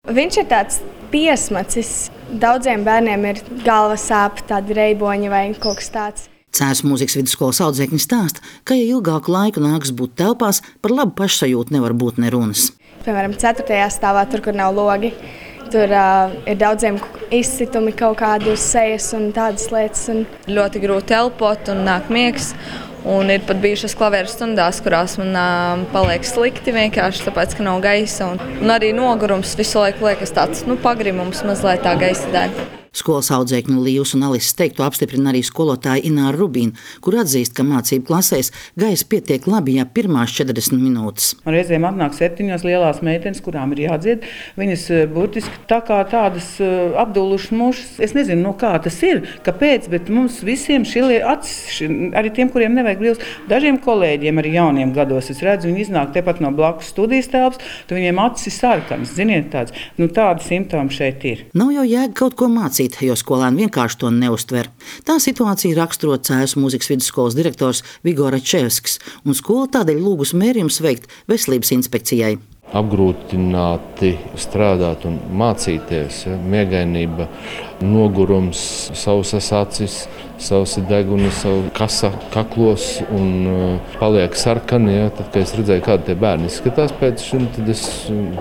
Viņš ir tāds piesmacis. Daudziem bērniem ir galvas sāpes, tādi reiboņi vai kaut kas tāds. Cēsu mūzikas vidusskolas audzēkņi stāsta, ka, ja ilgāku laiku nākas būt telpās, par labu pašsajūtu nevar būt ne runas. Piemēram, 4. stāvā, tur, kur nav logi, tur ir daudziem izsitumi kaut kādi uz sejas un tādas lietas. Ļoti grūti elpot un nāk miegs. Un ir pat bijušas klavēru stundās, kurās man paliek slikti vienkārši tāpēc, ka nav gaisa. Un arī nogurums visu laiku liekas tāds pagrimums mazliet tā gaisa dēļ. Skolas audzēkņu Līvas un Alises teikto apstiprina arī skolotāja Ināra Rubīna, kur atzīst, ka mācību klasēs gaisa pietiek labi, ja pirmās 40 minūtes. Reizēm atnāk 7 lielās meitenes, kurām ir jādzied. Viņas burtiski tā kā tādas apdulušas mušas. Es nezinu, no kā tas ir, kāpēc, bet mums visiem šilie acis, arī tiem, kuriem nevajag brīvs. Dažiem kolēģiem, arī jauniem gados, es redzu, viņi iznāk tepat no blakus studijas telpas, tad viņiem acis ir sarkanas, ziniet tāds. Tādi simptomi šeit ir. Nav jau jēga kaut ko mācīt, jo skolēni vienkārši to neuztver. Tā situācija raksturo Cēsu mūzikas vidusskolas direktors Vigors Račevskis, un skola tādēļ lūgus mērījumus veikt veselības inspekcijai. Apgrūtināti strādāt un mācīties, miegainība, nogurums, sausas acis, sausi deguni, savu kasa kaklos un paliek sarkani. Tad, kad es redzēju, kādi tie bērni izskatās pēc šim, tad es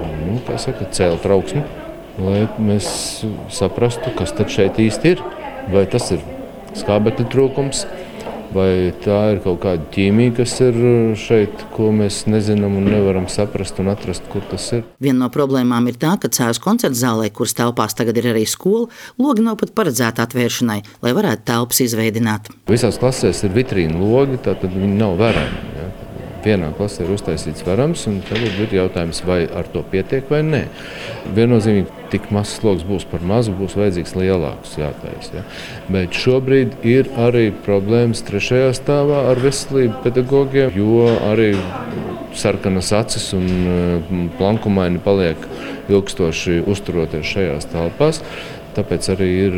cēlu trauksmi, lai mēs saprastu, kas tad šeit īsti ir. Vai tas ir skābekļa trūkums, vai tā ir kaut kāda ķīmija, kas ir šeit, ko mēs nezinām un nevaram saprast un atrast, kur tas ir. Viena no problēmām ir tā, ka Cēsu koncerta zālē, kuras telpās tagad ir arī skola, logi nav pat paredzēti atvēršanai, lai varētu telpas izveidināt. Visās klasēs ir vitrīna logi, tātad viņi nav verami. Vienā klasē ir uztaisīts verams, un tagad ir jautājums, vai ar to pietiek vai nē. Viennozīmīgi tik mazs sloks būs par mazu, būs vajadzīgs lielāks jātaisa. Bet šobrīd ir arī problēmas 3. stāvā ar veselību pedagogiem, jo arī sarkanas acis un plankumaini paliek ilgstoši uzturoties šajās telpās. Tāpēc arī ir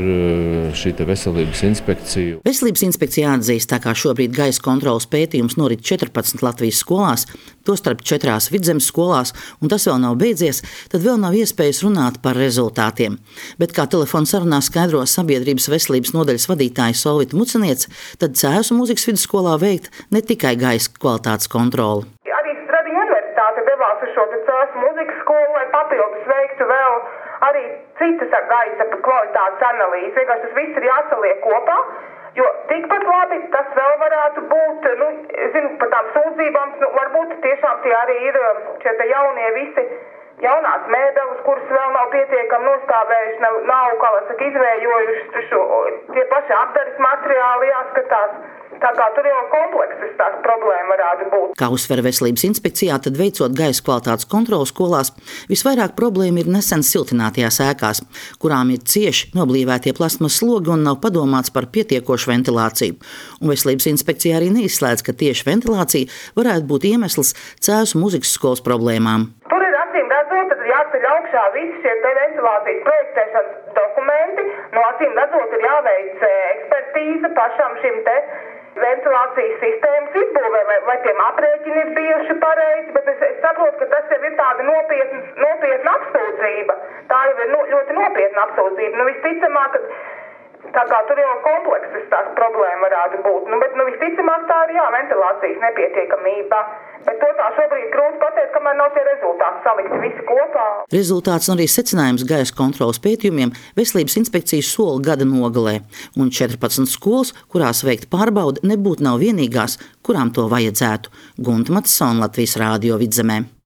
šī veselības inspekcija. Veselības inspekcija atzīst, tā kā šobrīd gaisa kontrolas pētījums norit 14 Latvijas skolās, tostarp 4 vidzemes skolās, un tas vēl nav beidzies, tad vēl nav iespējas runāt par rezultātiem. Bet, kā telefona sarunā skaidro sabiedrības veselības nodaļas vadītāja Solvita Muceniece, tad Cēsu mūzikas vidusskolā veikt ne tikai gaisa kvalitātes kontroli. Arī Stradiņu universitāte devās uz šo Cēsu mūzikas skolu, lai papildus veiktu vēl arī citas gaisa kvalitātes analīzes. Vienkārši tas viss ir jāsaliek kopā, jo tikpat labi tas vēl varētu būt, par tām sūdzībām, varbūt tiešām tie arī ir šie jaunie visi jaunās mēbeles, kuras vēl nav pietiekami nostāvējuši, nav izvējojuši tie paši apdares materiāli jāskatās. Tā kā tur jau komplekses tās problēma varētu būt. Kā uzsver veselības inspekcijā, tad veicot gaisa kvalitātes kontroli skolās, visvairāk problēma ir nesen siltinātajās ēkās, kurām ir cieši noblīvētie plasmas slogi un nav padomāts par pietiekošu ventilāciju. Un veselības inspekcija arī neizslēdz, ka tieši ventilācija varētu būt iemesls Cēsu mūzikas skolas problēmām. Tur ir acīm redzot, tad jāceļ augšā visi šie ventilācijas projektēšanas dokumenti. No acīm redzot ir jāveic ekspertīze pašam šim ventilācijas sistēmas izbūvē, vai tiem aprēķini ir bijuši pareizi, bet es saprotu, ka tas jau ir tāda nopietna apsūdzība. Tā jau ir ļoti nopietna apsūdzība. Visticamāk, tā kā tur jau komplekses tās problēma varētu būt. Bet visticamāk tā ir ventilācijas nepietiekamība. Bet to tā šobrīd grūti pateikt, kamēr nav tie rezultāti salikti visi kopā. Rezultāts un arī secinājums gaisa kontrolas pētījumiem veselības inspekcija sola gada nogalē. Un 14 skolas, kurās veikt pārbaudi, nebūtu nav vienīgās, kurām to vajadzētu. Gunta Matsona, Latvijas Rādio Vidzemē.